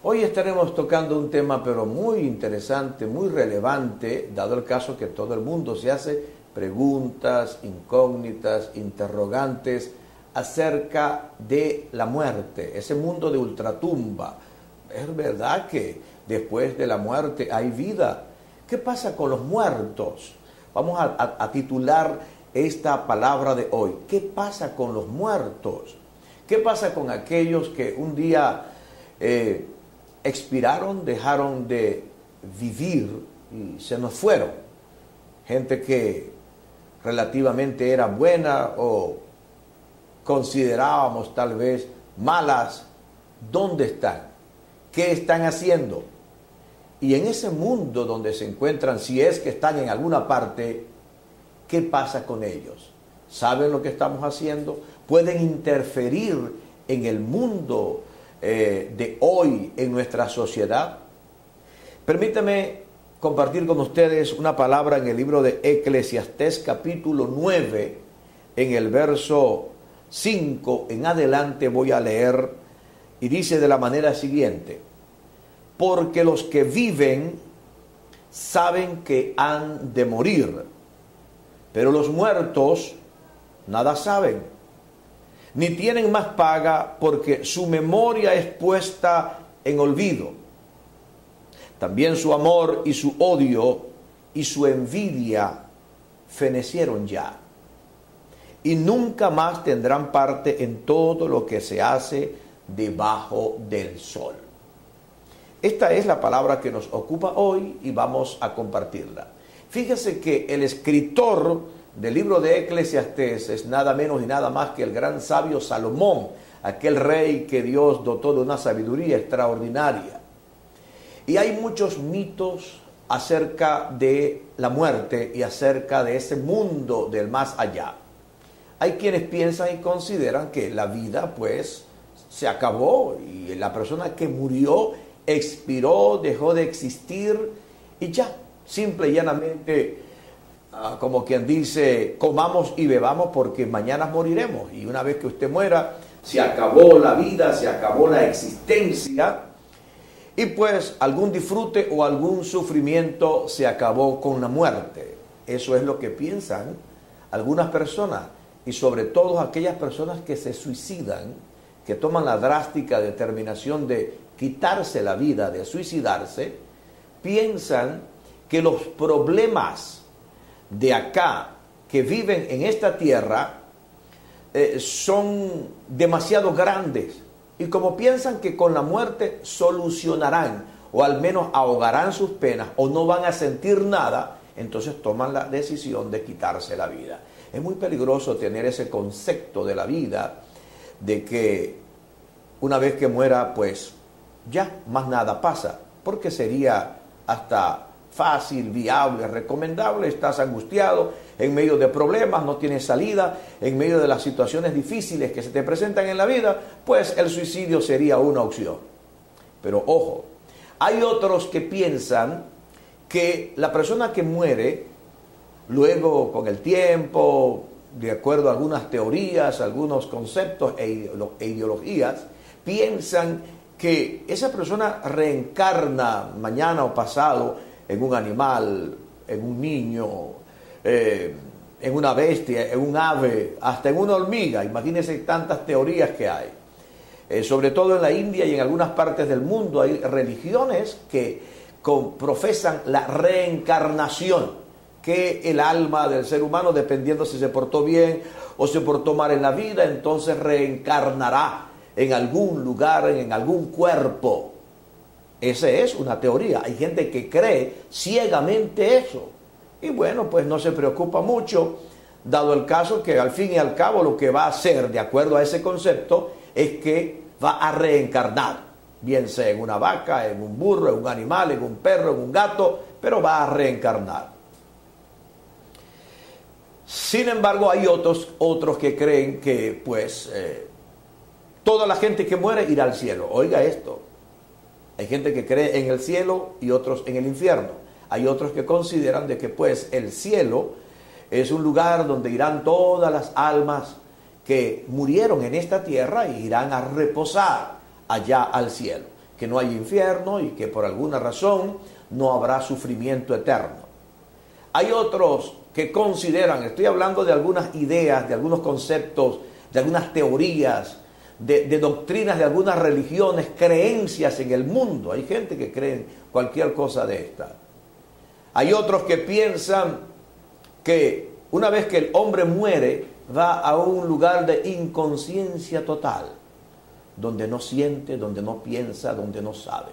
Hoy estaremos tocando un tema pero muy interesante, muy relevante, dado el caso que todo el mundo se hace preguntas, incógnitas, interrogantes acerca de la muerte, ese mundo de ultratumba. ¿Es verdad que después de la muerte hay vida? ¿Qué pasa con los muertos? Vamos a titular esta palabra de hoy. ¿Qué pasa con los muertos? ¿Qué pasa con aquellos que un día expiraron, dejaron de vivir y se nos fueron? Gente que relativamente era buena o considerábamos tal vez malas. ¿Dónde están? ¿Qué están haciendo? Y en ese mundo donde se encuentran, si es que están en alguna parte, ¿qué pasa con ellos? ¿Saben lo que estamos haciendo? ¿Pueden interferir en el mundo de hoy, en nuestra sociedad? Permítame compartir con ustedes una palabra en el libro de Eclesiastés capítulo 9, en el verso 5 en adelante voy a leer, y dice de la manera siguiente: porque los que viven saben que han de morir, pero los muertos nada saben, ni tienen más paga, porque su memoria es puesta en olvido. También su amor y su odio y su envidia fenecieron ya, y nunca más tendrán parte en todo lo que se hace debajo del sol. Esta es la palabra que nos ocupa hoy y vamos a compartirla. Fíjese que el escritor del libro de Eclesiastés es nada menos y nada más que el gran sabio Salomón, aquel rey que Dios dotó de una sabiduría extraordinaria. Y hay muchos mitos acerca de la muerte y acerca de ese mundo del más allá. Hay quienes piensan y consideran que la vida pues se acabó y la persona que murió expiró, dejó de existir y ya, simple y llanamente, como quien dice, comamos y bebamos porque mañana moriremos, y una vez que usted muera se acabó la vida, se acabó la existencia, y pues algún disfrute o algún sufrimiento se acabó con la muerte. Eso es lo que piensan algunas personas, y sobre todo aquellas personas que se suicidan, que toman la drástica determinación de quitarse la vida, de suicidarse, piensan que los problemas de acá, que viven en esta tierra, son demasiado grandes, y como piensan que con la muerte solucionarán, o al menos ahogarán sus penas, o no van a sentir nada, entonces toman la decisión de quitarse la vida. Es muy peligroso tener ese concepto de la vida, de que una vez que muera, pues ya más nada pasa, porque sería hasta fácil, viable, recomendable. Estás angustiado, en medio de problemas, no tienes salida, en medio de las situaciones difíciles que se te presentan en la vida, pues el suicidio sería una opción. Pero ojo, hay otros que piensan que la persona que muere, luego con el tiempo, de acuerdo a algunas teorías, algunos conceptos e ideologías, piensan que esa persona reencarna mañana o pasado en un animal, en un niño, en una bestia, en un ave, hasta en una hormiga. Imagínense tantas teorías que hay. Sobre todo en la India y en algunas partes del mundo hay religiones que profesan la reencarnación, que el alma del ser humano, dependiendo si se portó bien o se portó mal en la vida, entonces reencarnará en algún lugar, en algún cuerpo. Esa es una teoría. Hay gente que cree ciegamente eso. Y bueno, pues no se preocupa mucho, dado el caso que al fin y al cabo lo que va a hacer, de acuerdo a ese concepto, es que va a reencarnar, bien sea en una vaca, en un burro, en un animal, en un perro, en un gato, pero va a reencarnar. Sin embargo, hay otros que creen que pues toda la gente que muere irá al cielo. Oiga esto, hay gente que cree en el cielo y otros en el infierno. Hay otros que consideran de que pues el cielo es un lugar donde irán todas las almas que murieron en esta tierra y irán a reposar allá al cielo. que no hay infierno y que por alguna razón no habrá sufrimiento eterno. Hay otros que consideran, estoy hablando de algunas ideas, de algunos conceptos, de algunas teorías, de doctrinas de algunas religiones, creencias en el mundo. Hay gente que cree en cualquier cosa de esta. Hay otros que piensan que una vez que el hombre muere, va a un lugar de inconsciencia total, donde no siente, donde no piensa, donde no sabe.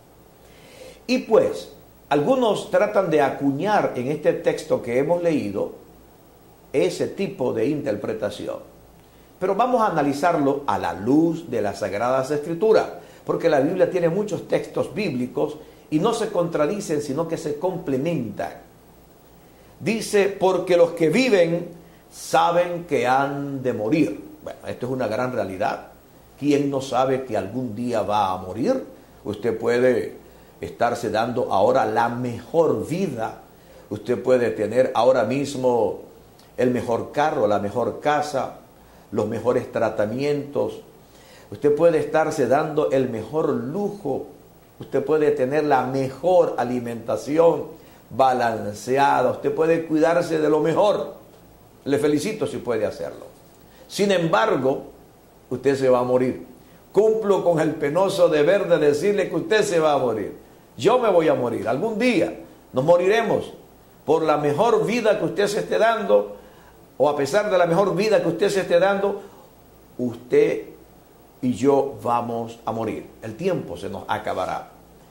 Y pues, algunos tratan de acuñar en este texto que hemos leído ese tipo de interpretación. Pero vamos a analizarlo a la luz de las Sagradas Escrituras, porque la Biblia tiene muchos textos bíblicos y no se contradicen, sino que se complementan. Dice, porque los que viven saben que han de morir. Bueno, esto es una gran realidad. ¿Quién no sabe que algún día va a morir? Usted puede estarse dando ahora la mejor vida. Usted puede tener ahora mismo el mejor carro, la mejor casa, los mejores tratamientos. Usted puede estarse dando el mejor lujo. Usted puede tener la mejor alimentación balanceada. Usted puede cuidarse de lo mejor. Le felicito si puede hacerlo. Sin embargo, usted se va a morir. Cumplo con el penoso deber de decirle que usted se va a morir. Yo me voy a morir. Algún día nos moriremos. Por la mejor vida que usted se esté dando, o a pesar de la mejor vida que usted se esté dando, usted y yo vamos a morir. El tiempo se nos acabará.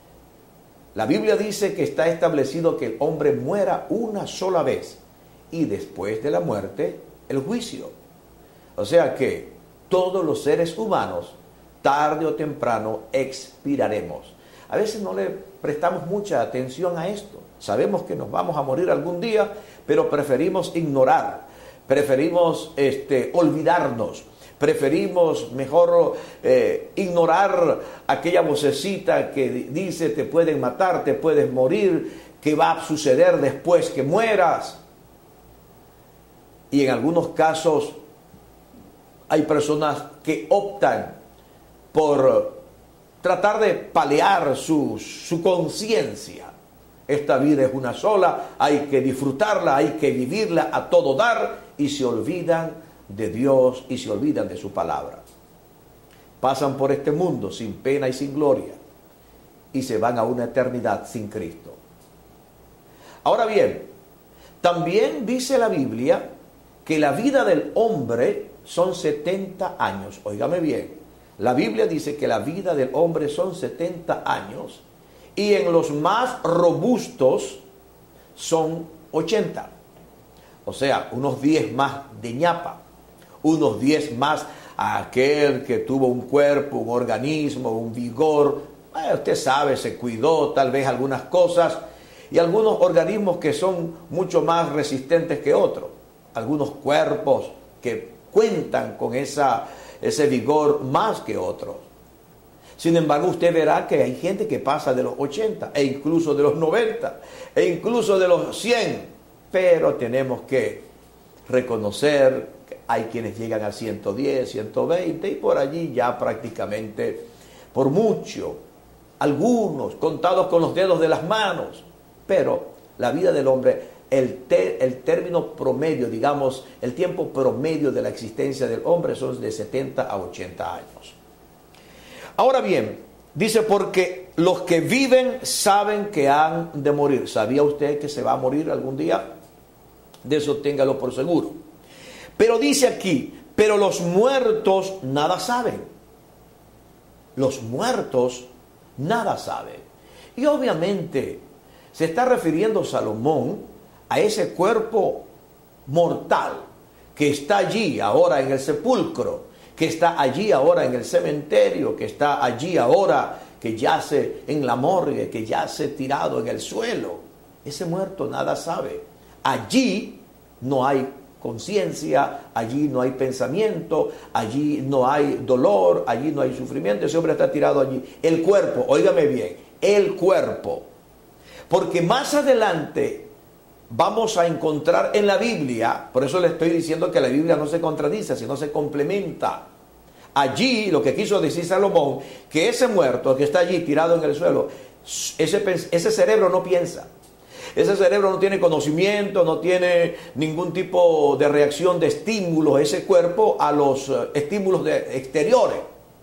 La Biblia dice que está establecido que el hombre muera una sola vez y después de la muerte, el juicio. O sea que todos los seres humanos, tarde o temprano, expiraremos. A veces no le prestamos mucha atención a esto. Sabemos que nos vamos a morir algún día, pero preferimos ignorar, preferimos olvidarnos, preferimos mejor ignorar aquella vocecita que dice te pueden matar, te puedes morir, qué va a suceder después que mueras. Y en algunos casos hay personas que optan por tratar de paliar su conciencia. Esta vida es una sola, hay que disfrutarla, hay que vivirla a todo dar, y se olvidan de Dios y se olvidan de su palabra. Pasan por este mundo sin pena y sin gloria y se van a una eternidad sin Cristo. Ahora bien, también dice la Biblia que la vida del hombre son 70 años. Óigame bien, la Biblia dice que la vida del hombre son 70 años y en los más robustos son 80. O sea, unos 10 más de ñapa, unos 10 más a aquel que tuvo un cuerpo, un organismo, un vigor. Usted sabe, se cuidó tal vez algunas cosas, y algunos organismos que son mucho más resistentes que otros. Algunos cuerpos que cuentan con ese vigor más que otros. Sin embargo, usted verá que hay gente que pasa de los 80, e incluso de los 90, e incluso de los 100. Pero tenemos que reconocer que hay quienes llegan a 110, 120, y por allí ya prácticamente, por mucho, algunos contados con los dedos de las manos. Pero la vida del hombre, el término promedio, digamos, el tiempo promedio de la existencia del hombre son de 70 a 80 años. Ahora bien, dice, porque los que viven saben que han de morir. ¿Sabía usted que se va a morir algún día? De eso téngalo por seguro. Pero dice aquí, pero los muertos nada saben. Los muertos nada saben. Y obviamente se está refiriendo Salomón a ese cuerpo mortal que está allí ahora en el sepulcro, que está allí ahora en el cementerio, que está allí ahora que yace en la morgue, que yace tirado en el suelo. Ese muerto nada sabe. Allí no hay conciencia, allí no hay pensamiento, allí no hay dolor, allí no hay sufrimiento. Ese hombre está tirado allí. El cuerpo, óigame bien, el cuerpo. Porque más adelante vamos a encontrar en la Biblia, por eso le estoy diciendo que la Biblia no se contradice, sino se complementa. Allí lo que quiso decir Salomón, que ese muerto que está allí tirado en el suelo, ese cerebro no piensa. Ese cerebro no tiene conocimiento, no tiene ningún tipo de reacción de estímulos, ese cuerpo a los estímulos exteriores.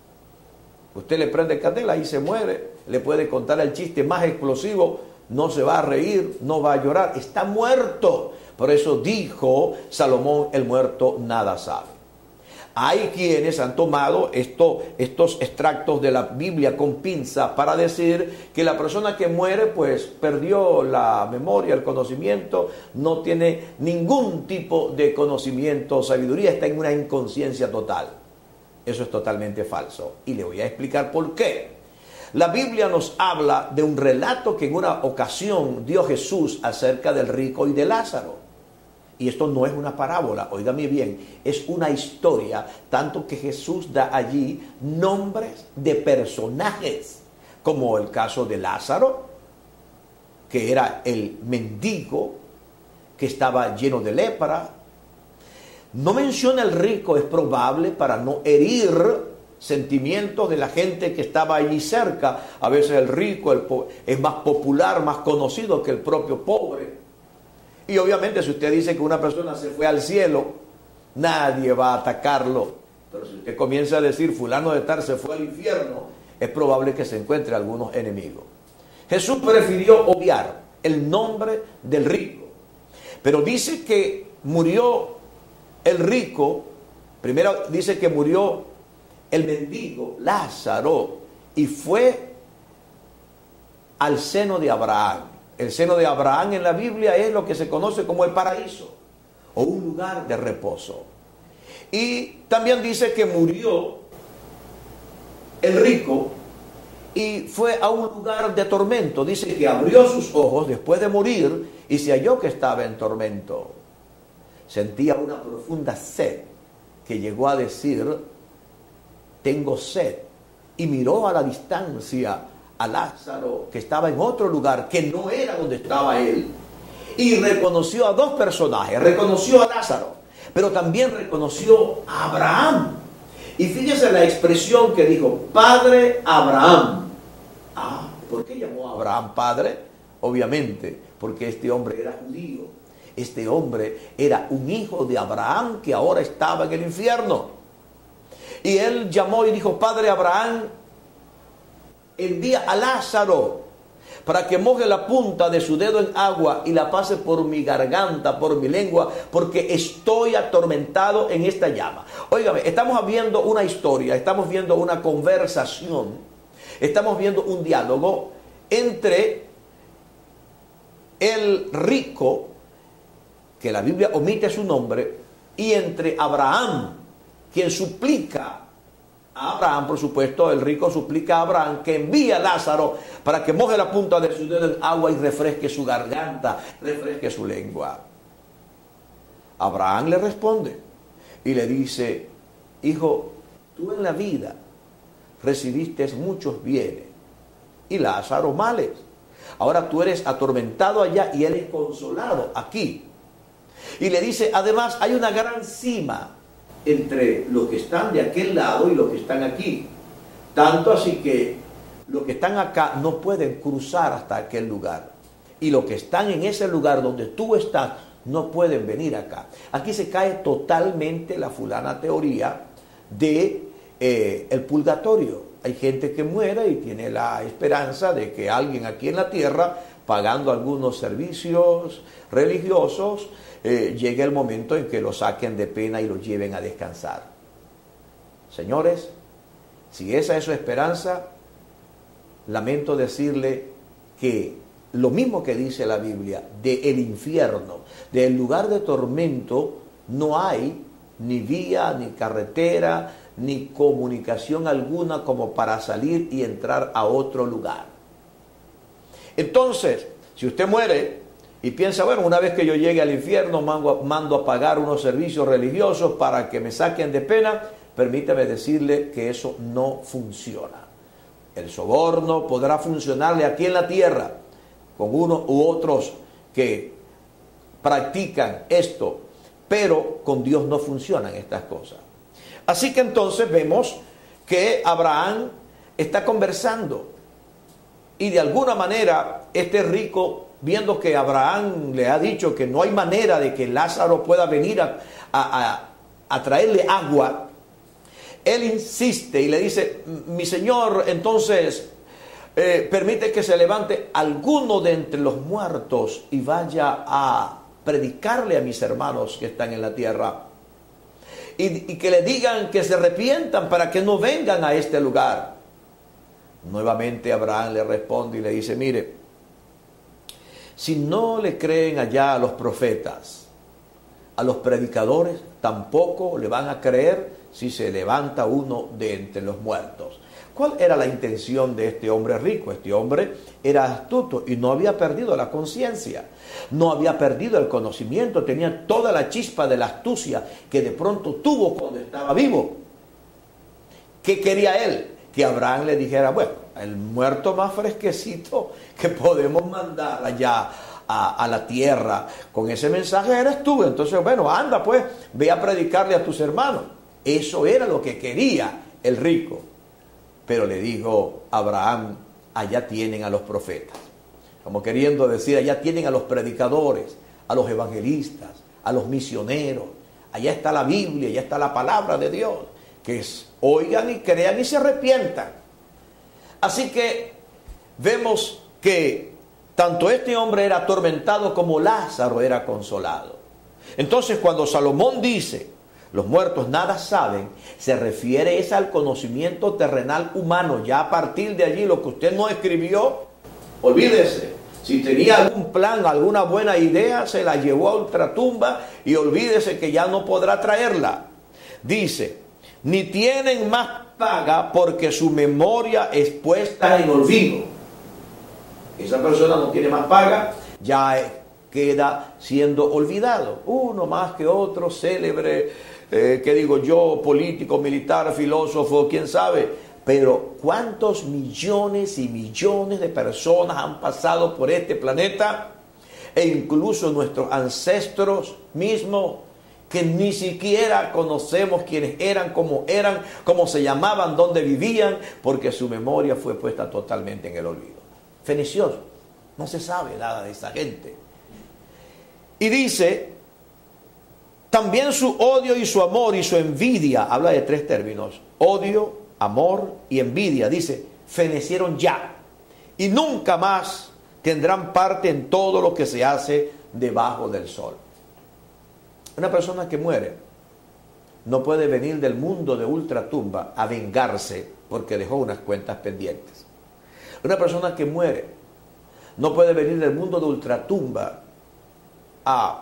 Usted le prende candela y se muere, le puede contar el chiste más explosivo, no se va a reír, no va a llorar, está muerto. Por eso dijo Salomón, el muerto nada sabe. Hay quienes han tomado estos extractos de la Biblia con pinza para decir que la persona que muere pues perdió la memoria, el conocimiento, no tiene ningún tipo de conocimiento o sabiduría, está en una inconsciencia total. Eso es totalmente falso y le voy a explicar por qué. La Biblia nos habla de un relato que en una ocasión dio Jesús acerca del rico y de Lázaro. Y esto no es una parábola, óigame bien, es una historia, tanto que Jesús da allí nombres de personajes, como el caso de Lázaro, que era el mendigo, que estaba lleno de lepra. No menciona el rico, es probable para no herir sentimientos de la gente que estaba allí cerca. A veces el rico es más popular, más conocido que el propio pobre. Y obviamente si usted dice que una persona se fue al cielo, nadie va a atacarlo. Pero si usted comienza a decir fulano de tal se fue al infierno, es probable que se encuentre algunos enemigos. Jesús prefirió obviar el nombre del rico. Pero dice que murió el rico, primero dice que murió el mendigo, Lázaro, y fue al seno de Abraham. El seno de Abraham en la Biblia es lo que se conoce como el paraíso o un lugar de reposo. Y también dice que murió el rico y fue a un lugar de tormento. Dice que abrió sus ojos después de morir y se halló que estaba en tormento. Sentía una profunda sed que llegó a decir, tengo sed. Y miró a la distancia a Lázaro, que estaba en otro lugar, que no era donde estaba él, y reconoció a dos personajes, reconoció a Lázaro, pero también reconoció a Abraham. Y fíjese la expresión que dijo, Padre Abraham. ¿Por qué llamó a Abraham padre? Obviamente, porque este hombre era judío, este hombre era un hijo de Abraham que ahora estaba en el infierno. Y él llamó y dijo, Padre Abraham, envía a Lázaro para que moje la punta de su dedo en agua y la pase por mi garganta, por mi lengua, porque estoy atormentado en esta llama. Óigame, estamos viendo una historia, estamos viendo una conversación, estamos viendo un diálogo entre el rico, que la Biblia omite su nombre, y entre Abraham, quien suplica a Abraham, por supuesto, el rico suplica a Abraham que envíe a Lázaro para que moje la punta de su dedo en agua y refresque su garganta, refresque su lengua. Abraham le responde y le dice, hijo, tú en la vida recibiste muchos bienes y Lázaro males. Ahora tú eres atormentado allá y él es consolado aquí. Y le dice, además hay una gran cima entre los que están de aquel lado y los que están aquí. Tanto así que los que están acá no pueden cruzar hasta aquel lugar. Y los que están en ese lugar donde tú estás no pueden venir acá. Aquí se cae totalmente la fulana teoría de el purgatorio. Hay gente que muere y tiene la esperanza de que alguien aquí en la tierra, pagando algunos servicios religiosos, llegue el momento en que lo saquen de pena y lo lleven a descansar. Señores, si esa es su esperanza, lamento decirle que lo mismo que dice la Biblia, del infierno, del lugar de tormento, no hay ni vía, ni carretera, ni comunicación alguna como para salir y entrar a otro lugar. Entonces, si usted muere y piensa, bueno, una vez que yo llegue al infierno, mando a pagar unos servicios religiosos para que me saquen de pena, permítame decirle que eso no funciona. El soborno podrá funcionarle aquí en la tierra, con unos u otros que practican esto, pero con Dios no funcionan estas cosas. Así que entonces vemos que Abraham está conversando y de alguna manera este rico, viendo que Abraham le ha dicho que no hay manera de que Lázaro pueda venir a traerle agua, él insiste y le dice: mi señor, entonces permite que se levante alguno de entre los muertos y vaya a predicarle a mis hermanos que están en la tierra y que le digan que se arrepientan para que no vengan a este lugar. Nuevamente Abraham le responde y le dice: mire, si no le creen allá a los profetas, a los predicadores, tampoco le van a creer si se levanta uno de entre los muertos. ¿Cuál era la intención de este hombre rico? Este hombre era astuto y no había perdido la conciencia, no había perdido el conocimiento, tenía toda la chispa de la astucia que de pronto tuvo cuando estaba vivo. ¿Qué quería él? Que Abraham le dijera: bueno, el muerto más fresquecito que podemos mandar allá a la tierra con ese mensaje eres tú. Entonces, bueno, anda pues, ve a predicarle a tus hermanos. Eso era lo que quería el rico. Pero le dijo Abraham: allá tienen a los profetas. Como queriendo decir, allá tienen a los predicadores, a los evangelistas, a los misioneros. Allá está la Biblia, allá está la palabra de Dios. Que oigan y crean y se arrepientan. Así que vemos que tanto este hombre era atormentado como Lázaro era consolado. Entonces, cuando Salomón dice: los muertos nada saben, se refiere es al conocimiento terrenal humano. Ya a partir de allí, lo que usted no escribió, olvídese. Si tenía algún plan, alguna buena idea, se la llevó a ultratumba y olvídese que ya no podrá traerla. Dice: ni tienen más paga porque su memoria es puesta en olvido. Esa persona no tiene más paga, ya queda siendo olvidado. Uno más que otro, célebre, ¿qué digo yo? Político, militar, filósofo, quién sabe. Pero ¿cuántos millones y millones de personas han pasado por este planeta? E incluso nuestros ancestros mismos, que ni siquiera conocemos quiénes eran, cómo se llamaban, dónde vivían, porque su memoria fue puesta totalmente en el olvido. Fenicios, no se sabe nada de esa gente. Y dice: también su odio y su amor y su envidia, habla de tres términos: odio, amor y envidia. Dice: fenecieron ya y nunca más tendrán parte en todo lo que se hace debajo del sol. Una persona que muere no puede venir del mundo de ultratumba a vengarse porque dejó unas cuentas pendientes. Una persona que muere no puede venir del mundo de ultratumba a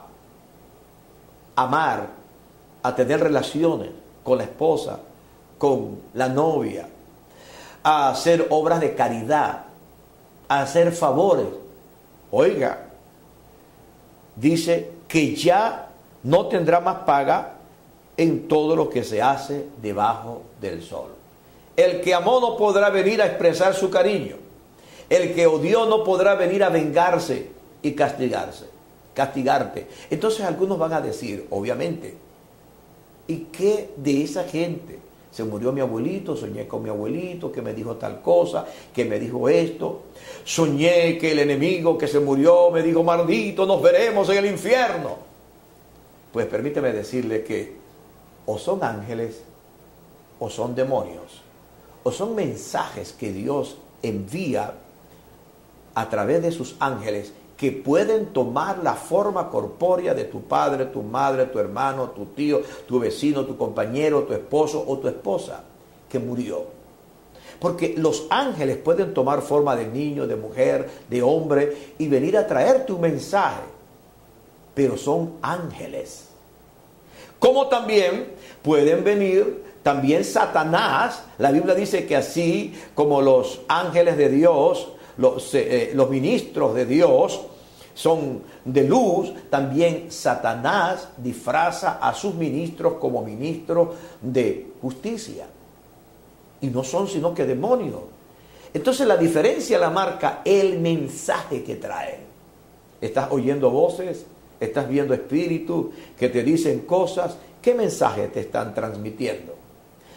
amar, a tener relaciones con la esposa, con la novia, a hacer obras de caridad, a hacer favores. Oiga, dice que ya no tendrá más paga en todo lo que se hace debajo del sol. El que amó no podrá venir a expresar su cariño. El que odió no podrá venir a vengarse y castigarte. Entonces algunos van a decir, obviamente: ¿y qué de esa gente? Se murió mi abuelito, soñé con mi abuelito que me dijo tal cosa, que me dijo esto. Soñé que el enemigo que se murió me dijo: maldito, nos veremos en el infierno. Pues permíteme decirle que o son ángeles o son demonios, o son mensajes que Dios envía a través de sus ángeles que pueden tomar la forma corpórea de tu padre, tu madre, tu hermano, tu tío, tu vecino, tu compañero, tu esposo o tu esposa que murió. Porque los ángeles pueden tomar forma de niño, de mujer, de hombre y venir a traerte un mensaje, pero son ángeles. Como también pueden venir también Satanás. La Biblia dice que así como los ángeles de Dios, los ministros de Dios son de luz, también Satanás disfraza a sus ministros como ministros de justicia. Y no son sino que demonios. Entonces la diferencia la marca el mensaje que traen. Estás oyendo voces, estás viendo espíritus que te dicen cosas. ¿Qué mensaje te están transmitiendo?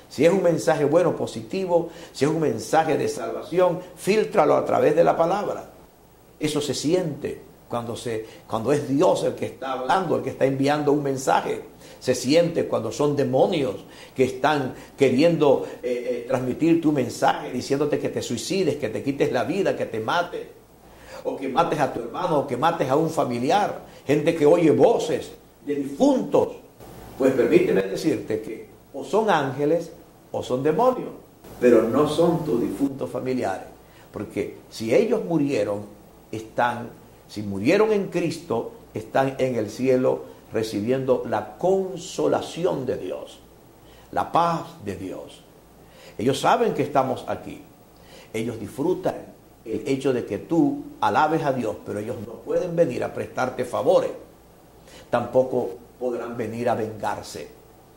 Si es un mensaje bueno, positivo, si es un mensaje de salvación, fíltralo a través de la palabra. Eso se siente cuando es Dios el que está hablando, el que está enviando un mensaje. Se siente cuando son demonios que están queriendo transmitir tu mensaje, diciéndote que te suicides, que te quites la vida, que te mates, o que mates a tu hermano, o que mates a un familiar. Gente que oye voces de difuntos. Pues permíteme decirte que o son ángeles o son demonios, pero no son tus difuntos familiares. Porque si ellos murieron, si murieron en Cristo, están en el cielo recibiendo la consolación de Dios, la paz de Dios. Ellos saben que estamos aquí. Ellos disfrutan el hecho de que tú alabes a Dios, pero ellos no pueden venir a prestarte favores. Tampoco podrán venir a vengarse.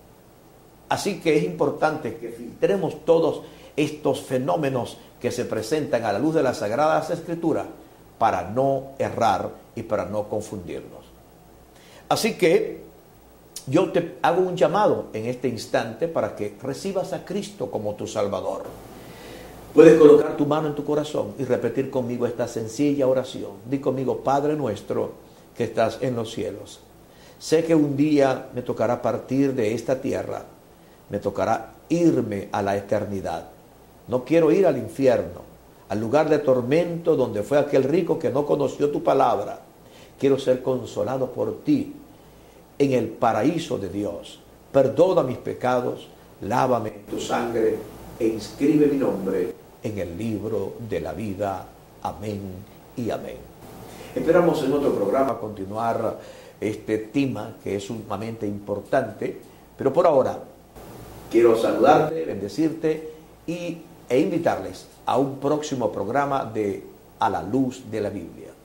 Así que es importante que filtremos todos estos fenómenos que se presentan a la luz de las Sagradas Escrituras para no errar y para no confundirnos. Así que yo te hago un llamado en este instante para que recibas a Cristo como tu Salvador. Puedes colocar tu mano en tu corazón y repetir conmigo esta sencilla oración. Di conmigo: Padre nuestro que estás en los cielos. Sé que un día me tocará partir de esta tierra. Me tocará irme a la eternidad. No quiero ir al infierno, al lugar de tormento donde fue aquel rico que no conoció tu palabra. Quiero ser consolado por ti en el paraíso de Dios. Perdona mis pecados, lávame en tu sangre e inscribe mi nombre en el libro de la vida. Amén y amén. Esperamos en otro programa continuar este tema que es sumamente importante, pero por ahora quiero saludarte, bendecirte e invitarles a un próximo programa de A la Luz de la Biblia.